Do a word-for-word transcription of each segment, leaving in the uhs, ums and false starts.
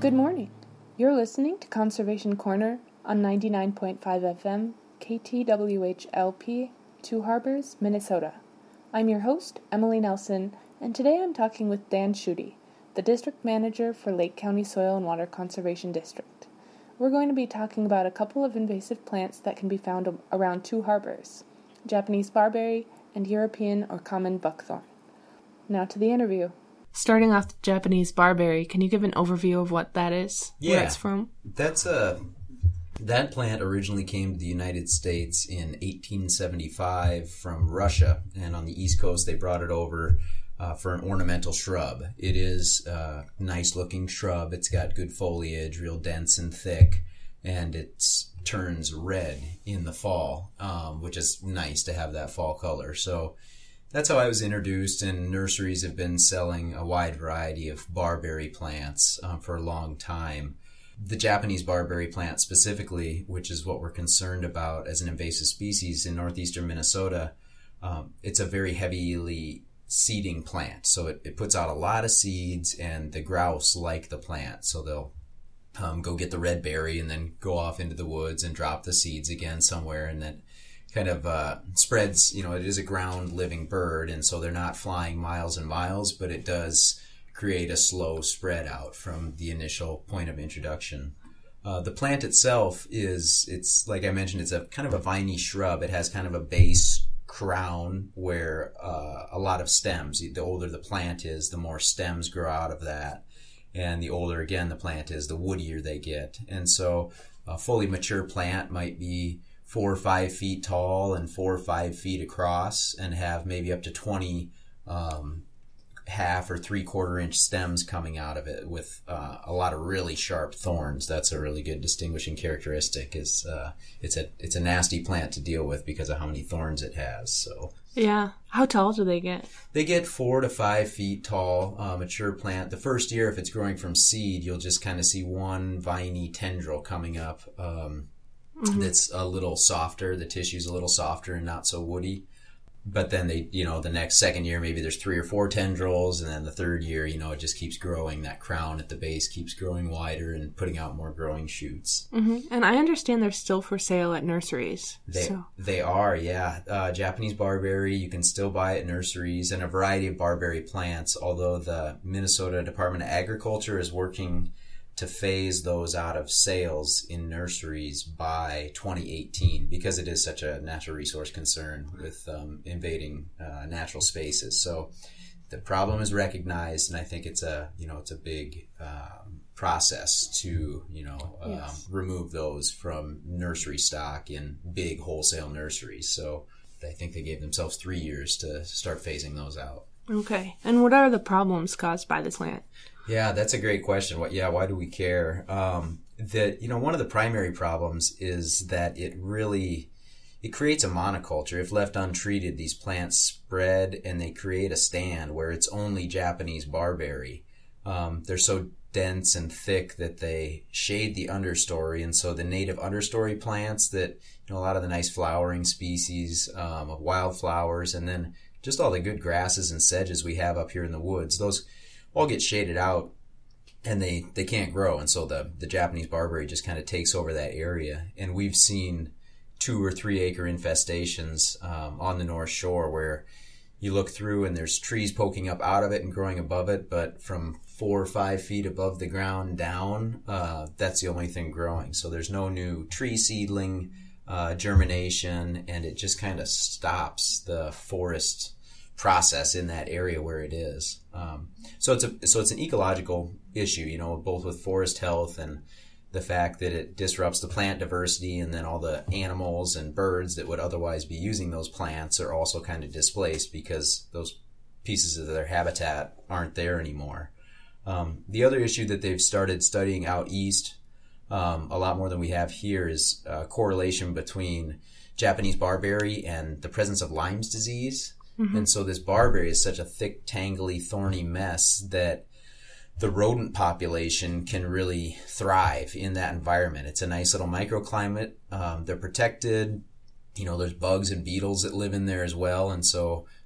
Good morning. You're listening to Conservation Corner on ninety-nine point five F M, K T W H L P, Two Harbors, Minnesota. I'm your host, Emily Nelson, and today I'm talking with Dan Schutte, the District Manager for Lake County Soil and Water Conservation District. We're going to be talking about a couple of invasive plants that can be found around Two Harbors, Japanese barberry and European or common buckthorn. Now to the interview. Starting off with Japanese barberry, can you give an overview of what that is? Yeah, where it's from? That's a that plant originally came to the United States in eighteen seventy-five from Russia, and on the East Coast they brought it over uh, for an ornamental shrub. It is a nice-looking shrub. It's got good foliage, real dense and thick, and it turns red in the fall, um, which is nice to have that fall color. So that's how I was introduced, and nurseries have been selling a wide variety of barberry plants um, for a long time. The Japanese barberry plant specifically, which is what we're concerned about as an invasive species in northeastern Minnesota, um, it's a very heavily seeding plant. So it, it puts out a lot of seeds, and the grouse like the plant. So they'll um, go get the red berry and then go off into the woods and drop the seeds again somewhere, and then kind of uh, spreads, you know, it is a ground living bird, and so they're not flying miles and miles, but it does create a slow spread out from the initial point of introduction. Uh, the plant itself is, it's like I mentioned, it's a kind of a viney shrub. It has kind of a base crown where uh, a lot of stems, the older the plant is, the more stems grow out of that. And the older, again, the plant is, the woodier they get. And so a fully mature plant might be four or five feet tall and four or five feet across, and have maybe up to twenty um, half or three quarter inch stems coming out of it with uh, a lot of really sharp thorns. That's a really good distinguishing characteristic. Is uh, it's a it's a nasty plant to deal with because of how many thorns it has. So yeah, how tall do they get? They get four to five feet tall. Uh, mature plant. The first year, if it's growing from seed, you'll just kind of see one viney tendril coming up. Um, Mm-hmm. That's a little softer. The tissue's a little softer and not so woody. But then they, you know, the next second year, maybe there's three or four tendrils. And then the third year, you know, it just keeps growing. That crown at the base keeps growing wider and putting out more growing shoots. Mm-hmm. And I understand they're still for sale at nurseries. They, so. they are, yeah. Uh, Japanese barberry, you can still buy at nurseries, and a variety of barberry plants, although the Minnesota Department of Agriculture is working to phase those out of sales in nurseries by twenty eighteen, because it is such a natural resource concern with um, invading uh, natural spaces. So the problem is recognized, and I think it's a you know it's a big um, process to you know um, yes. remove those from nursery stock in big wholesale nurseries. So I think they gave themselves three years to start phasing those out. Okay. And what are the problems caused by this plant? Yeah, that's a great question. What? Yeah, why do we care? Um, that you know, one of the primary problems is that it really it creates a monoculture. If left untreated, these plants spread and they create a stand where it's only Japanese barberry. Um, they're so dense and thick that they shade the understory, and so the native understory plants that you know a lot of the nice flowering species um, of wildflowers, and then just all the good grasses and sedges we have up here in the woods, those all get shaded out, and they, they can't grow. And so the, the Japanese barberry just kind of takes over that area. And we've seen two or three acre infestations um, on the North Shore where you look through and there's trees poking up out of it and growing above it, but from four or five feet above the ground down, uh, that's the only thing growing. So there's no new tree seedling uh, germination, and it just kind of stops the forest process in that area where it is. Um, so it's a so it's an ecological issue, you know, both with forest health and the fact that it disrupts the plant diversity, and then all the animals and birds that would otherwise be using those plants are also kind of displaced because those pieces of their habitat aren't there anymore. Um, the other issue that they've started studying out east, um, a lot more than we have here, is a correlation between Japanese barberry and the presence of Lyme's disease. Mm-hmm. And so this barberry is such a thick, tangly, thorny mess that the rodent population can really thrive in that environment. It's a nice little microclimate. Um, they're protected. You know, there's bugs and beetles that live in there as well. And so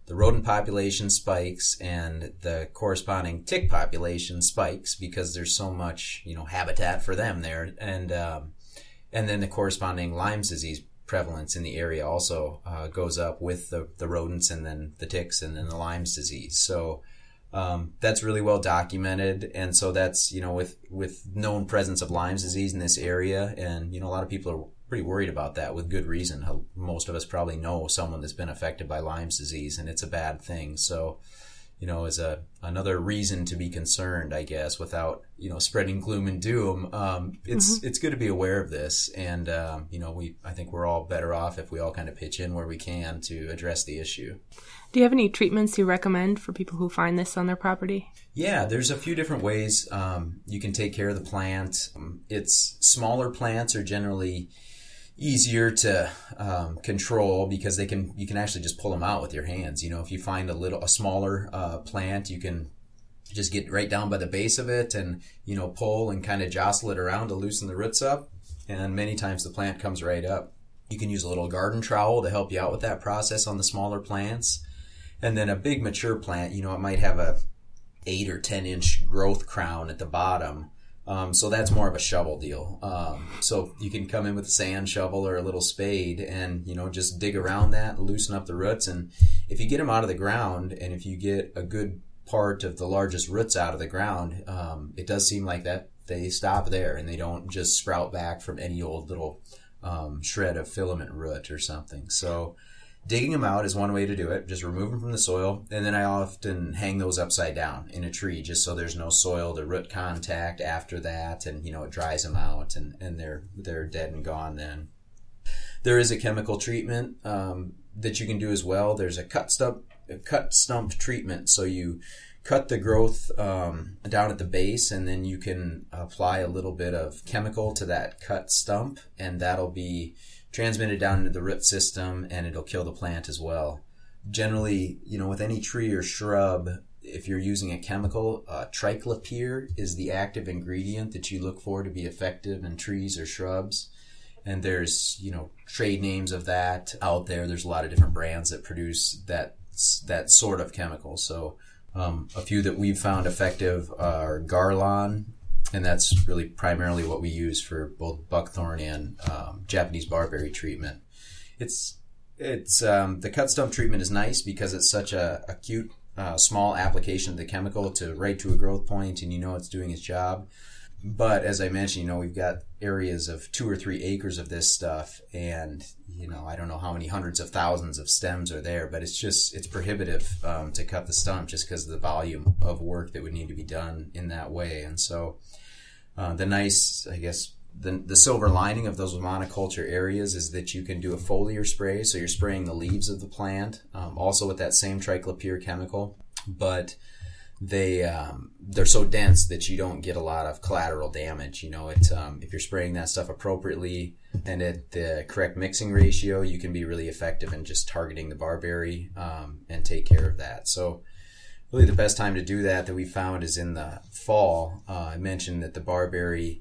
the rodent population spikes and the corresponding tick population spikes because there's so much, you know, habitat for them there. And, um, and then the corresponding Lyme's disease prevalence in the area also uh, goes up with the, the rodents and then the ticks and then the Lyme's disease. So um, that's really well documented. And so that's, you know, with, with known presence of Lyme's disease in this area. And, you know, a lot of people are pretty worried about that with good reason. Most of us probably know someone that's been affected by Lyme's disease, and it's a bad thing. So, you know, as a another reason to be concerned, I guess, without, you know, spreading gloom and doom, um, it's mm-hmm. it's good to be aware of this. And, um, you know, we I think we're all better off if we all kind of pitch in where we can to address the issue. Do you have any treatments you recommend for people who find this on their property? Yeah, there's a few different ways um, you can take care of the plant. Um, it's smaller plants are generally easier to um, control because they can you can actually just pull them out with your hands. You know, if you find a little a smaller uh, plant, you can just get right down by the base of it and, you know, pull and kind of jostle it around to loosen the roots up. And many times the plant comes right up. You can use a little garden trowel to help you out with that process on the smaller plants. And then a big mature plant, you know, it might have a eight or ten inch growth crown at the bottom. Um, so that's more of a shovel deal. Um, so you can come in with a sand shovel or a little spade and, you know, just dig around that, loosen up the roots. And if you get them out of the ground and if you get a good part of the largest roots out of the ground, um, it does seem like that they stop there and they don't just sprout back from any old little um, shred of filament root or something. So digging them out is one way to do it. Just remove them from the soil. And then I often hang those upside down in a tree just so there's no soil to root contact after that. And, you know, it dries them out and, and they're, they're dead and gone then. There is a chemical treatment um, that you can do as well. There's a cut stump, a cut stump treatment. So you cut the growth um, down at the base and then you can apply a little bit of chemical to that cut stump and that'll be transmitted down into the root system and it'll kill the plant as well. Generally, you know, with any tree or shrub, if you're using a chemical, uh, triclopyr is the active ingredient that you look for to be effective in trees or shrubs. And there's, you know, trade names of that out there. There's a lot of different brands that produce that that sort of chemical. So um, a few that we've found effective are Garlon, and that's really primarily what we use for both buckthorn and um, Japanese barberry treatment. It's it's um, the cut stump treatment is nice because it's such a acute, uh, small application of the chemical to right to a growth point, and you know it's doing its job. But as I mentioned, you know, we've got areas of two or three acres of this stuff, and you know, I don't know how many hundreds of thousands of stems are there, but it's just it's prohibitive um, to cut the stump just because of the volume of work that would need to be done in that way, and so. Uh, the nice, I guess, the, the silver lining of those monoculture areas is that you can do a foliar spray, so you're spraying the leaves of the plant, um, also with that same triclopyr chemical, but they um, they're so dense that you don't get a lot of collateral damage. You know, it um, if you're spraying that stuff appropriately and at the correct mixing ratio, you can be really effective in just targeting the barberry um, and take care of that. So. Really the best time to do that that we found is in the fall. Uh, I mentioned that the barberry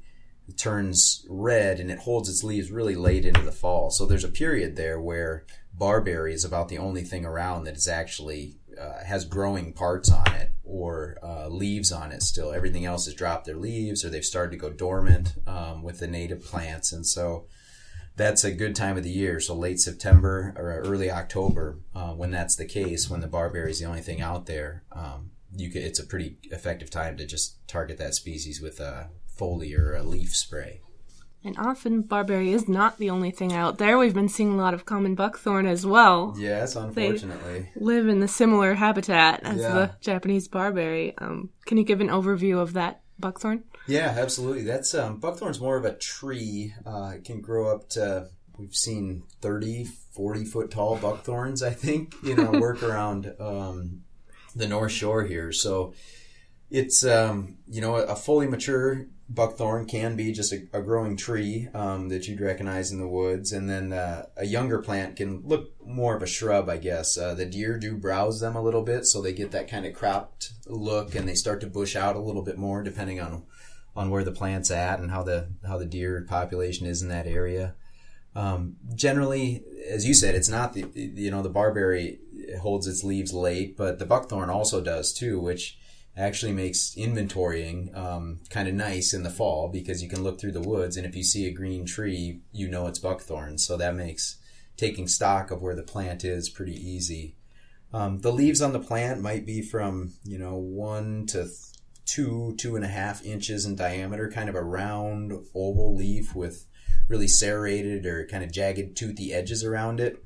turns red and it holds its leaves really late into the fall. So there's a period there where barberry is about the only thing around that is actually uh, has growing parts on it or uh, leaves on it still. Everything else has dropped their leaves or they've started to go dormant um, with the native plants. And so that's a good time of the year. So late September or early October, uh, when that's the case, when the barberry is the only thing out there, um, you could, it's a pretty effective time to just target that species with a foliar or a leaf spray. And often barberry is not the only thing out there. We've been seeing a lot of common buckthorn as well. Yes, unfortunately. They live in the similar habitat as yeah. the Japanese barberry. Um, can you give an overview of that buckthorn? Yeah, absolutely. That's um, buckthorn's more of a tree. Uh, it can grow up to, we've seen thirty, forty foot tall buckthorns, I think, you know, work around um, the North Shore here. So it's, um, you know, a fully mature buckthorn can be just a, a growing tree um, that you'd recognize in the woods. And then uh, a younger plant can look more of a shrub, I guess. Uh, the deer do browse them a little bit, so they get that kind of cropped look and they start to bush out a little bit more depending on on where the plant's at and how the how the deer population is in that area. Um, generally, as you said, it's not the, you know, the barberry it holds its leaves late, but the buckthorn also does too, which actually makes inventorying um, kind of nice in the fall because you can look through the woods, and if you see a green tree, you know it's buckthorn. So that makes taking stock of where the plant is pretty easy. Um, the leaves on the plant might be from, you know, one to two, two and a half inches in diameter, kind of a round oval leaf with really serrated or kind of jagged, toothy edges around it.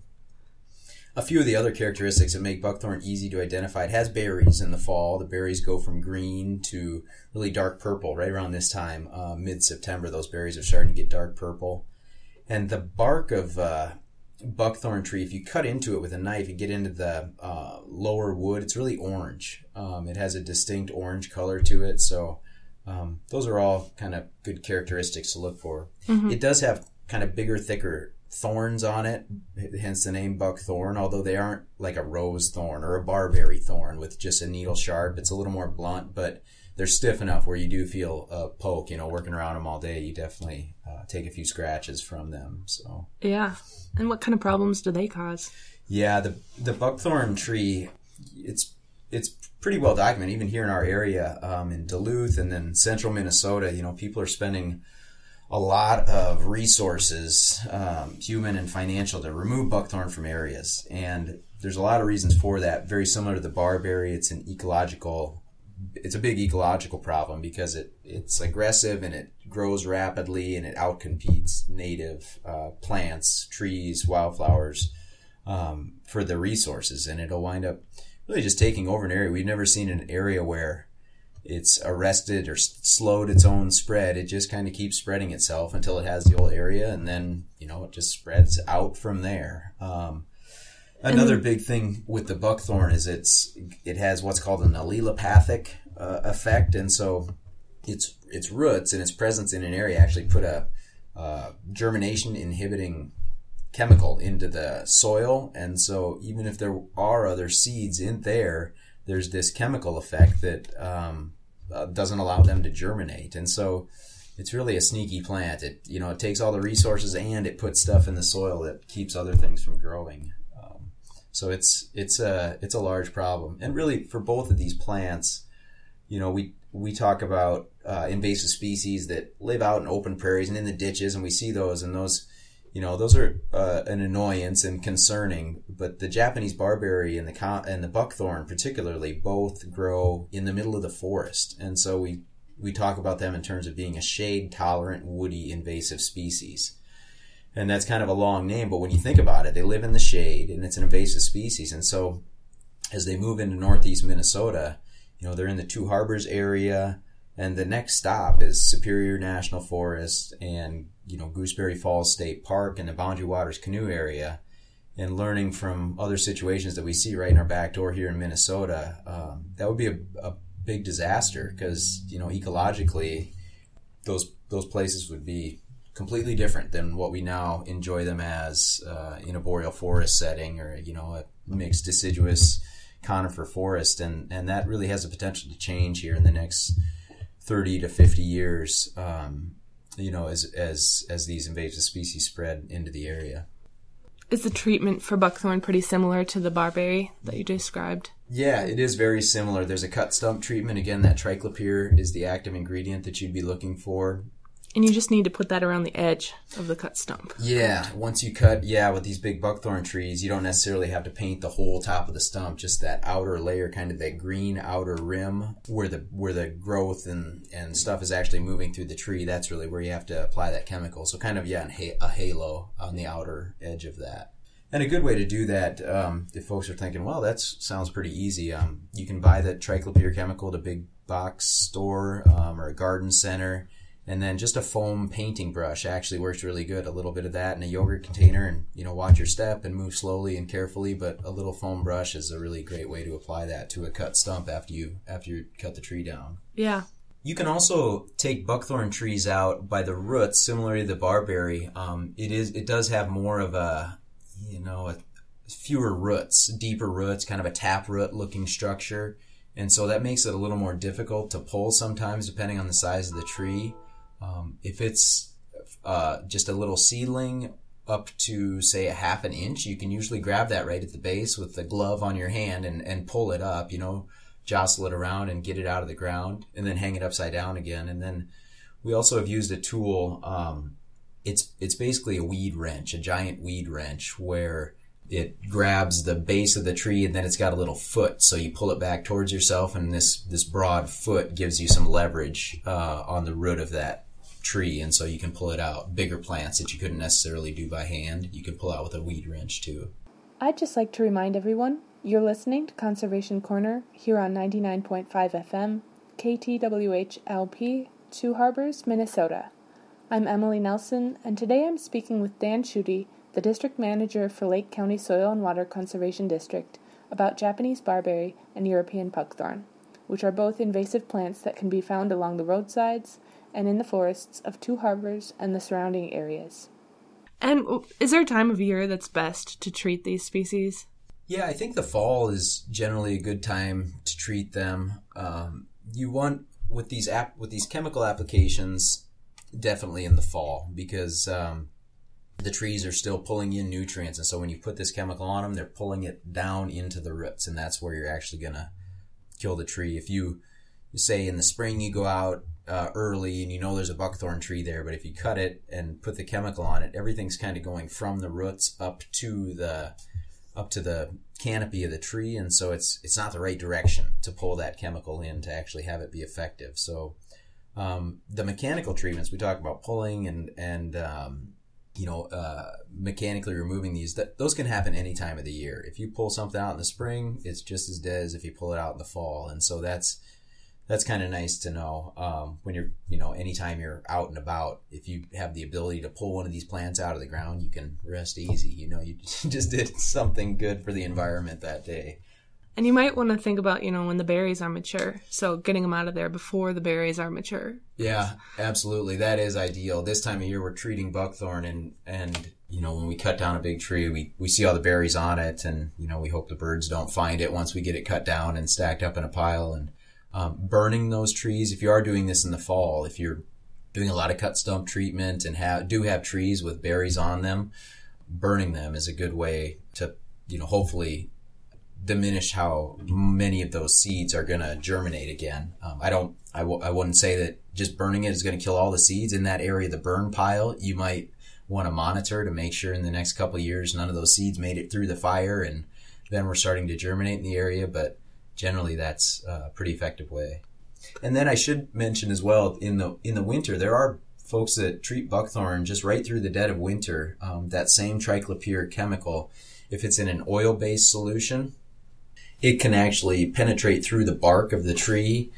A few of the other characteristics that make buckthorn easy to identify: it has berries in the fall. The berries go from green to really dark purple right around this time, uh, mid-September. Those berries are starting to get dark purple. And the bark of uh, buckthorn tree, if you cut into it with a knife, you get into the uh, lower wood, it's really orange. Um, it has a distinct orange color to it. So um, those are all kind of good characteristics to look for. Mm-hmm. It does have kind of bigger, thicker thorns on it, hence the name buckthorn, although they aren't like a rose thorn or a barberry thorn with just a needle sharp. It's a little more blunt, but they're stiff enough where you do feel a poke. You know, working around them all day, you definitely uh, take a few scratches from them. So yeah. And what kind of problems do they cause? Yeah, the the buckthorn tree, it's it's pretty well documented, even here in our area, um, in Duluth and then central Minnesota. You know, people are spending a lot of resources, um, human and financial, to remove buckthorn from areas. And there's a lot of reasons for that. Very similar to the barberry, it's an ecological, it's a big ecological problem because it, it's aggressive and it grows rapidly and it outcompetes native uh, plants, trees, wildflowers um, for the resources. And it'll wind up really just taking over an area. We've never seen an area where it's arrested or slowed its own spread. It just kind of keeps spreading itself until it has the whole area, and then, you know, it just spreads out from there. Um, another big thing with the buckthorn is it's it has what's called an allelopathic uh, effect, and so its its roots and its presence in an area actually put a uh, germination inhibiting chemical into the soil, and so even if there are other seeds in there, there's this chemical effect that um, uh, doesn't allow them to germinate. And so it's really a sneaky plant. It, you know, it takes all the resources and it puts stuff in the soil that keeps other things from growing. Um, so it's it's a it's a large problem. And really, for both of these plants, you know, we we talk about uh, invasive species that live out in open prairies and in the ditches, and we see those, and those, you know, those are uh, an annoyance and concerning. But the Japanese barberry and the con- and the buckthorn particularly both grow in the middle of the forest, and so we we talk about them in terms of being a shade-tolerant, woody, invasive species. And that's kind of a long name, but when you think about it, they live in the shade, and it's an invasive species. And so as they move into northeast Minnesota, you know, they're in the Two Harbors area, and the next stop is Superior National Forest and, you know, Gooseberry Falls State Park and the Boundary Waters Canoe area. And learning from other situations that we see right in our back door here in Minnesota, um, that would be a, a big disaster because, you know, ecologically, those those places would be completely different than what we now enjoy them as uh, in a boreal forest setting or, you know, a mixed deciduous conifer forest. And, and that really has the potential to change here in the next thirty to fifty years, um, you know, as as as these invasive species spread into the area. Is the treatment for buckthorn pretty similar to the barberry that you described? Yeah, it is very similar. There's a cut stump treatment. Again, that triclopyr is the active ingredient that you'd be looking for. And you just need to put that around the edge of the cut stump. Yeah, once you cut, yeah, with these big buckthorn trees, you don't necessarily have to paint the whole top of the stump, just that outer layer, kind of that green outer rim where the where the growth and, and stuff is actually moving through the tree. That's really where you have to apply that chemical. So kind of, yeah, a halo on the outer edge of that. And a good way to do that, um, if folks are thinking, well, that sounds pretty easy, um, you can buy the triclopyr chemical at a big box store um, or a garden center. And then just a foam painting brush actually works really good. A little bit of that in a yogurt container, and, you know, watch your step and move slowly and carefully. But a little foam brush is a really great way to apply that to a cut stump after you after you cut the tree down. Yeah. You can also take buckthorn trees out by the roots, similar to the barberry. Um, it is it does have more of a, you know, a, fewer roots, deeper roots, kind of a taproot looking structure, and so that makes it a little more difficult to pull sometimes, depending on the size of the tree. Um, if it's uh, just a little seedling up to, say, a half an inch. You can usually grab that right at the base with the glove on your hand and, and pull it up, you know, jostle it around and get it out of the ground, and then hang it upside down again. And then we also have used a tool. Um, it's it's basically a weed wrench, a giant weed wrench, where it grabs the base of the tree and then it's got a little foot. So you pull it back towards yourself, and this, this broad foot gives you some leverage uh, on the root of that tree, and so you can pull it out. Bigger plants that you couldn't necessarily do by hand, you can pull out with a weed wrench too. I'd just like to remind everyone, you're listening to Conservation Corner here on ninety-nine point five F M, K T W H L P, Two Harbors, Minnesota. I'm Emily Nelson, and today I'm speaking with Dan Schutte, the District Manager for Lake County Soil and Water Conservation District, about Japanese barberry and European buckthorn, which are both invasive plants that can be found along the roadsides and in the forests of Two Harbors and the surrounding areas. And is there a time of year that's best to treat these species? Yeah, I think the fall is generally a good time to treat them. Um, you want, with these app, with these chemical applications, definitely in the fall, because um, the trees are still pulling in nutrients, and so when you put this chemical on them, they're pulling it down into the roots, and that's where you're actually going to kill the tree. If you, you say in the spring you go out Uh, early and you know there's a buckthorn tree there, but if you cut it and put the chemical on it, everything's kind of going from the roots up to the up to the canopy of the tree, and so it's it's not the right direction to pull that chemical in to actually have it be effective. So um, the mechanical treatments we talk about, pulling and and um, you know uh, mechanically removing these, that those can happen any time of the year. If you pull something out in the spring, it's just as dead as if you pull it out in the fall, and so that's That's kind of nice to know um, when you're, you know, anytime you're out and about, if you have the ability to pull one of these plants out of the ground, you can rest easy. You know, you just did something good for the environment that day. And you might want to think about, you know, when the berries are mature. So getting them out of there before the berries are mature. Yeah, absolutely. That is ideal. This time of year, we're treating buckthorn, and, and you know, when we cut down a big tree, we, we see all the berries on it, and, you know, we hope the birds don't find it once we get it cut down and stacked up in a pile. And Um, burning those trees, if you are doing this in the fall, if you're doing a lot of cut stump treatment and have, do have trees with berries on them, burning them is a good way to, you know, hopefully diminish how many of those seeds are going to germinate again. Um, I don't, I, w- I wouldn't say that just burning it is going to kill all the seeds in that area, the burn pile. You might want to monitor to make sure in the next couple of years none of those seeds made it through the fire, and then we're starting to germinate in the area, but generally that's a pretty effective way. And then I should mention as well, in the in the winter, there are folks that treat buckthorn just right through the dead of winter. Um, that same triclopyr chemical, if it's in an oil-based solution, it can actually penetrate through the bark of the tree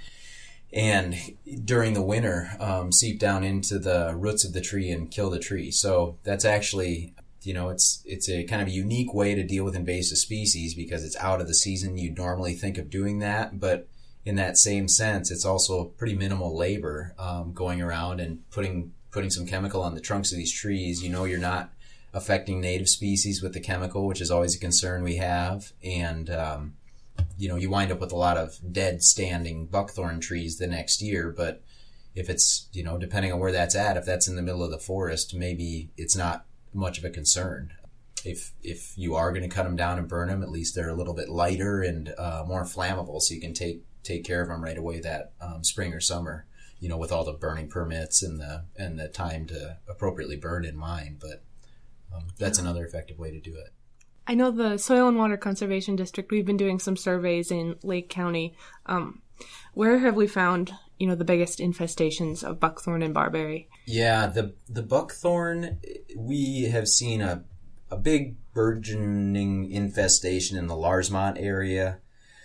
and during the winter um, seep down into the roots of the tree and kill the tree. So that's actually, you know, it's it's a kind of a unique way to deal with invasive species because it's out of the season. You'd normally think of doing that, but in that same sense, it's also pretty minimal labor um, going around and putting putting some chemical on the trunks of these trees. You know, you're not affecting native species with the chemical, which is always a concern we have. And, um, you know, you wind up with a lot of dead standing buckthorn trees the next year. But if it's, you know, depending on where that's at, if that's in the middle of the forest, maybe it's not much of a concern. If if you are going to cut them down and burn them, at least they're a little bit lighter and uh, more flammable, so you can take take care of them right away that um, spring or summer, you know, with all the burning permits and the and the time to appropriately burn in mind. But um, that's another effective way to do it. I know the Soil and Water Conservation District, we've been doing some surveys in Lake County. Um, where have we found, you know, the biggest infestations of buckthorn and barberry? Yeah, the the buckthorn, we have seen a a big burgeoning infestation in the Larchmont area,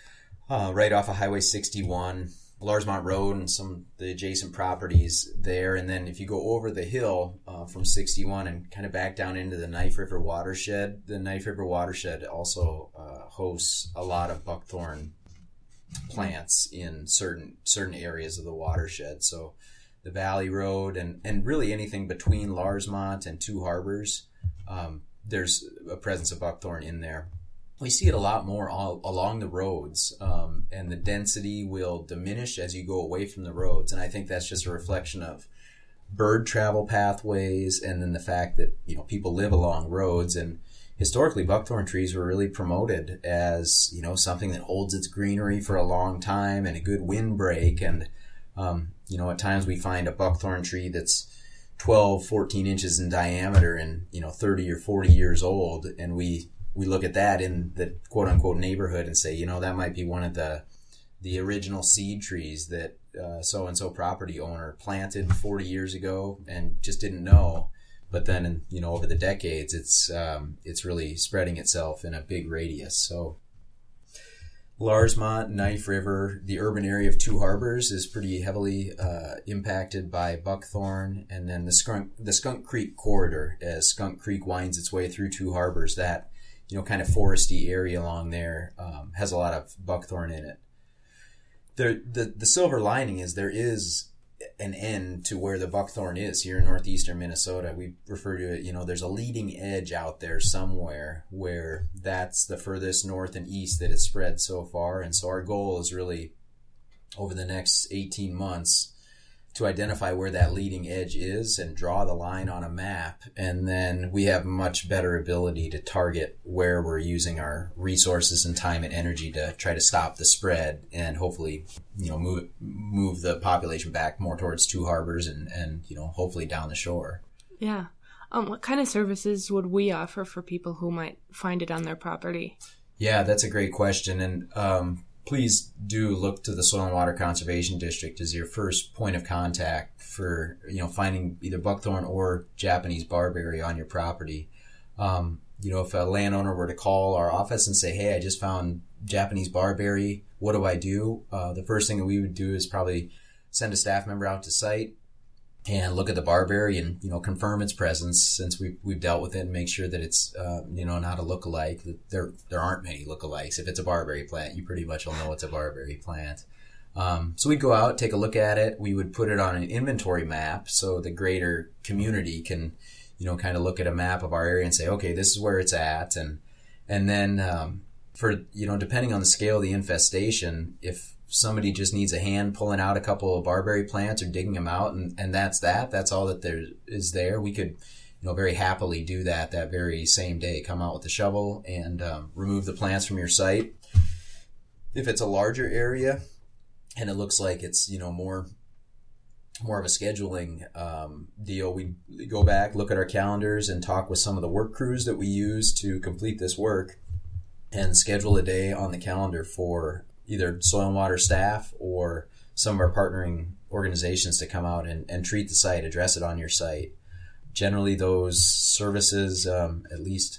uh, right off of Highway sixty-one, Larchmont Road and some of the adjacent properties there. And then if you go over the hill uh, from sixty-one and kind of back down into the Knife River watershed, the Knife River watershed also uh, hosts a lot of buckthorn plants in certain certain areas of the watershed. So the Valley Road and, and really anything between Larchmont and Two Harbors, um, there's a presence of buckthorn in there. We see it a lot more all along the roads, um, and the density will diminish as you go away from the roads. And I think that's just a reflection of bird travel pathways, and then the fact that, you know, people live along roads. And historically, buckthorn trees were really promoted as, you know, something that holds its greenery for a long time and a good windbreak. And, um, you know, at times we find a buckthorn tree that's twelve, fourteen inches in diameter and, you know, thirty or forty years old. And we, we look at that in the quote unquote neighborhood and say, you know, that might be one of the, the original seed trees that uh, so-and-so property owner planted forty years ago and just didn't know. But then, you know, over the decades, it's um, it's really spreading itself in a big radius. So Larsemont, Knife River, the urban area of Two Harbors is pretty heavily uh, impacted by buckthorn. And then the Skunk, the Skunk Creek corridor, as Skunk Creek winds its way through Two Harbors, that, you know, kind of foresty area along there um, has a lot of buckthorn in it. The, the the silver lining is there is an end to where the buckthorn is here in northeastern Minnesota. We refer to it, you know, there's a leading edge out there somewhere where that's the furthest north and east that it's spread so far. And so our goal is really over the next eighteen months to identify where that leading edge is and draw the line on a map. And then we have much better ability to target where we're using our resources and time and energy to try to stop the spread and hopefully, you know, move move the population back more towards Two Harbors and, and you know, hopefully down the shore. Yeah. Um, what kind of services would we offer for people who might find it on their property? Yeah, that's a great question. And um, please do look to the Soil and Water Conservation District as your first point of contact for, you know, finding either buckthorn or Japanese barberry on your property. Um, you know, if a landowner were to call our office and say, hey, I just found Japanese barberry, what do I do? Uh, the first thing that we would do is probably send a staff member out to site and look at the barberry and, you know, confirm its presence since we've, we've dealt with it and make sure that it's, uh, you know, not a lookalike. There, there aren't many lookalikes. If it's a barberry plant, you pretty much will know it's a barberry plant. Um, so we'd go out, take a look at it. We would put it on an inventory map so the greater community can, you know, kind of look at a map of our area and say, okay, this is where it's at. And, and then, um, for, you know, depending on the scale of the infestation, if somebody just needs a hand pulling out a couple of barberry plants or digging them out and, and that's that, that's all that there is there, we could, you know, very happily do that that very same day. Come out with a shovel and um, remove the plants from your site. If it's a larger area and it looks like it's, you know, more more of a scheduling um, deal, we go back, look at our calendars and talk with some of the work crews that we use to complete this work and schedule a day on the calendar for either soil and water staff or some of our partnering organizations to come out and, and treat the site, address it on your site. Generally, those services, um, at least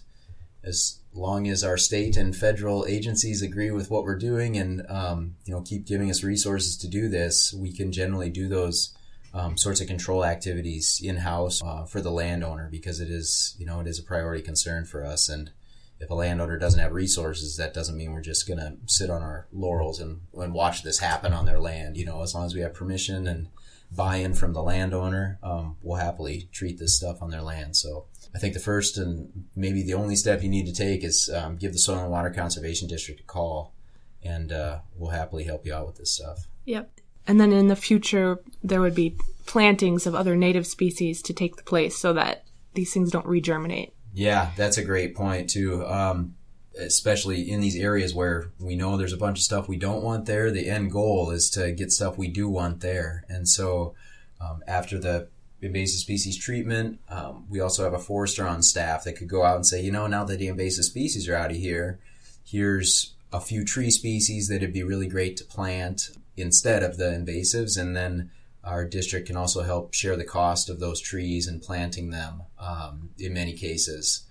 as long as our state and federal agencies agree with what we're doing and, um, you know, keep giving us resources to do this, we can generally do those um, sorts of control activities in-house uh, for the landowner because it is, you know, it is a priority concern for us. And if a landowner doesn't have resources, that doesn't mean we're just going to sit on our laurels and, and watch this happen on their land. You know, as long as we have permission and buy-in from the landowner, um, we'll happily treat this stuff on their land. So I think the first and maybe the only step you need to take is um, give the Soil and Water Conservation District a call, and uh, we'll happily help you out with this stuff. Yep. And then in the future, there would be plantings of other native species to take the place so that these things don't regerminate. Yeah, that's a great point too. Um, especially in these areas where we know there's a bunch of stuff we don't want there. The end goal is to get stuff we do want there. And so um, after the invasive species treatment, um, we also have a forester on staff that could go out and say, you know, now that the invasive species are out of here, here's a few tree species that it'd be really great to plant instead of the invasives. And then our district can also help share the cost of those trees and planting them um, in many cases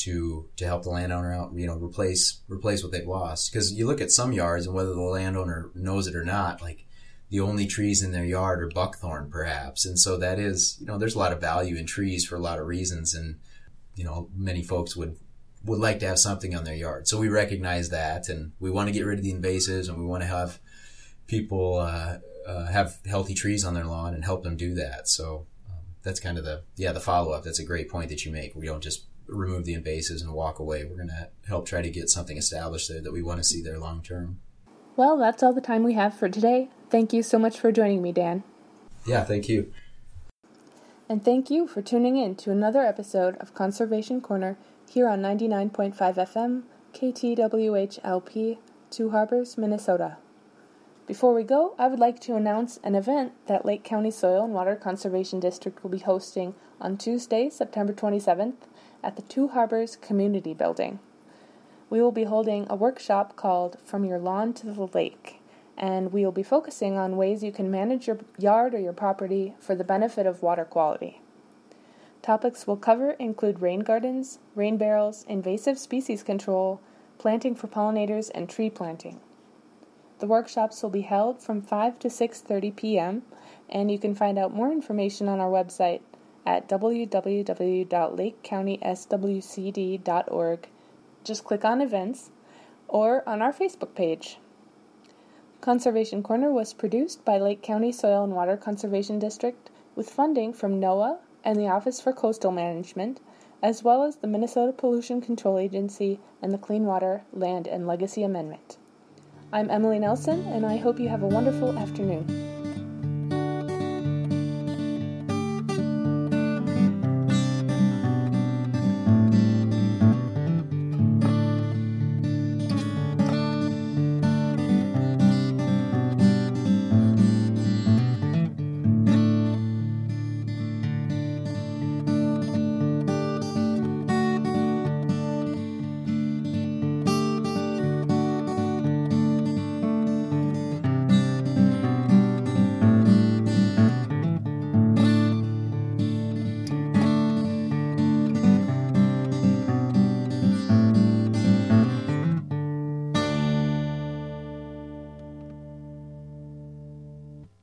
to to help the landowner out, you know, replace replace what they've lost. Because you look at some yards and whether the landowner knows it or not, like the only trees in their yard are buckthorn perhaps. And so that is, you know, there's a lot of value in trees for a lot of reasons. And, you know, many folks would would like to have something on their yard. So we recognize that and we want to get rid of the invasives and we want to have people uh, uh, have healthy trees on their lawn and help them do that. So um, that's kind of the, yeah, the follow-up. That's a great point that you make. We don't just remove the invasives and walk away. We're going to help try to get something established there that we want to see there long term. Well, that's all the time we have for today. Thank you so much for joining me, Dan. Yeah, thank you. And thank you for tuning in to another episode of Conservation Corner here on ninety-nine point five F M, K T W H L P, Two Harbors, Minnesota. Before we go, I would like to announce an event that Lake County Soil and Water Conservation District will be hosting on Tuesday, September twenty-seventh, at the Two Harbors Community Building. We will be holding a workshop called From Your Lawn to the Lake, and we will be focusing on ways you can manage your yard or your property for the benefit of water quality. Topics we'll cover include rain gardens, rain barrels, invasive species control, planting for pollinators, and tree planting. The workshops will be held from five to six thirty p.m., and you can find out more information on our website at w w w dot lake county s w c d dot org. Just click on Events, or on our Facebook page. Conservation Corner was produced by Lake County Soil and Water Conservation District with funding from NOAA and the Office for Coastal Management, as well as the Minnesota Pollution Control Agency and the Clean Water, Land, and Legacy Amendment. I'm Emily Nelson, and I hope you have a wonderful afternoon.